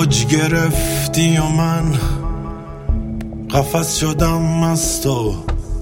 اوج گرفتی و من قفس شدم از تو،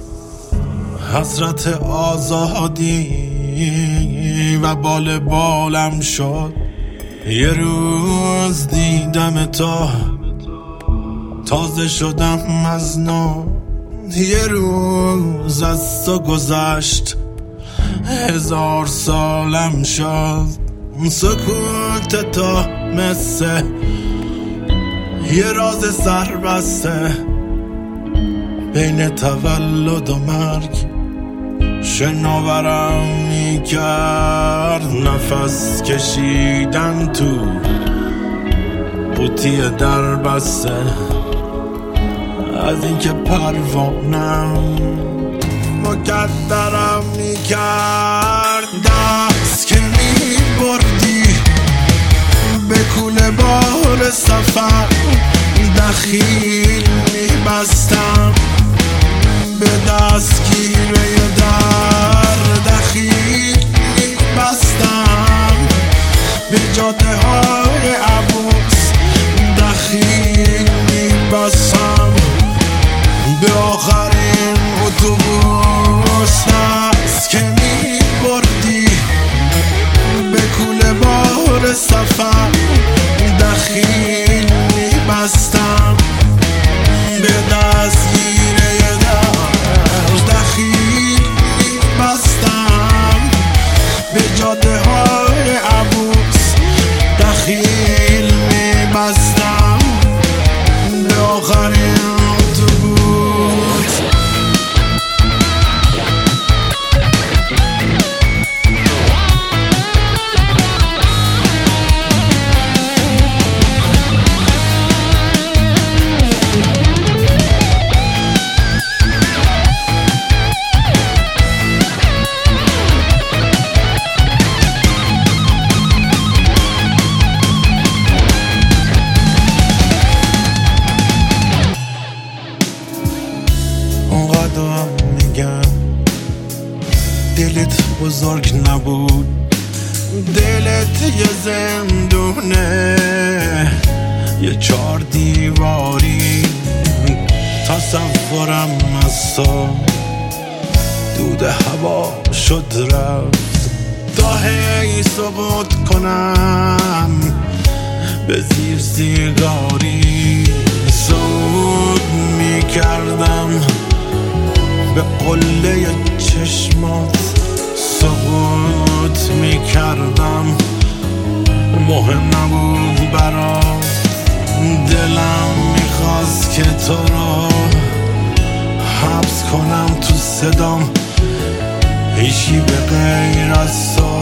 حضرت آزادی و بالم شد. یه روز دیدم تو، تازه شدم از نو. یه روز از تو گذشت، 1000 سالم شد. سکوت تو مثل یه راز سربسته، بین تولد و مرگ شناورم میکرد. نفس کشیدن تو قوطی در بسته، از اینکه پروانم مقدرم میکرد. دست که میبردی به کوله بار سفر، دخیل میبستم به دستگیره در، دخیل میبستم به جاده های عبوس، دخیل میبستم به آخرین اتوبوس. دست که میبردی به کوله بار سفر، دخیل میبستم به دستگیره در، دخیل میبستم به جاده های عبوس، دخیل میبستم به آخرین اتوبوس. اونقدر میگن دلت بزرگ نبود، دلت یه زندونه، یه 4 دیواری. تصورم از تو دود هوا شد رفت، تا هی سقوط کنم به زیر سیگاری. صعود میکردم به قله چشمات، سقوط میکردم، مهم نبود برات. دلم میخواست که تو رو حبس کنم تو صدام، هیچی به غیر از تو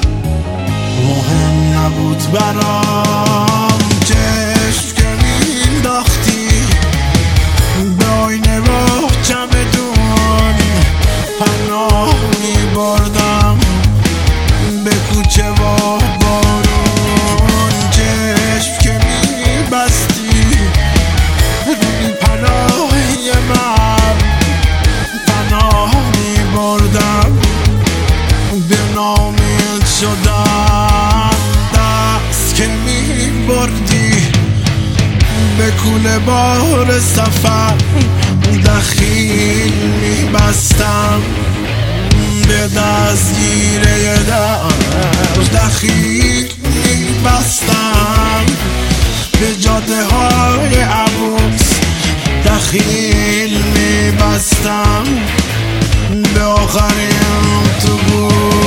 مهم نبود برام. چشم که مینداختی به آینه و چمدون، پناه میبردم به کوچه و بارون. چشم که میبستی روی پناهی من، پناه میبردم به نامید شدم. دست که میبردی به کوله بار سفر، دخیل میبستم به دستگیره در، دخیل میبستم به جاده های عبوس، دخیل میبستم به آخرین اتوبوس.